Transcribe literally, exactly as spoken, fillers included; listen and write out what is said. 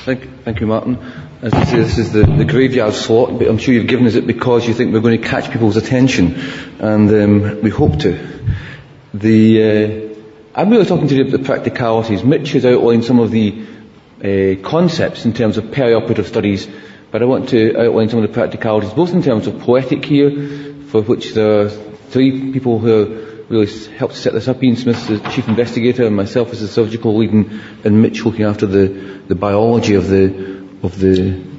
Thank, thank you, Martin. As I say, this is the, the graveyard slot, but I'm sure you've given us it because you think we're going to catch people's attention, and um, we hope to. The uh, I'm really talking to you about the practicalities. Mitch has outlined some of the uh, concepts in terms of perioperative studies, but I want to outline some of the practicalities, both in terms of Poetic here, for which there are three people who have really helped set this up. Ian Smith is the chief investigator, and myself as the surgical lead, and, and Mitch looking after the, the biology of the of the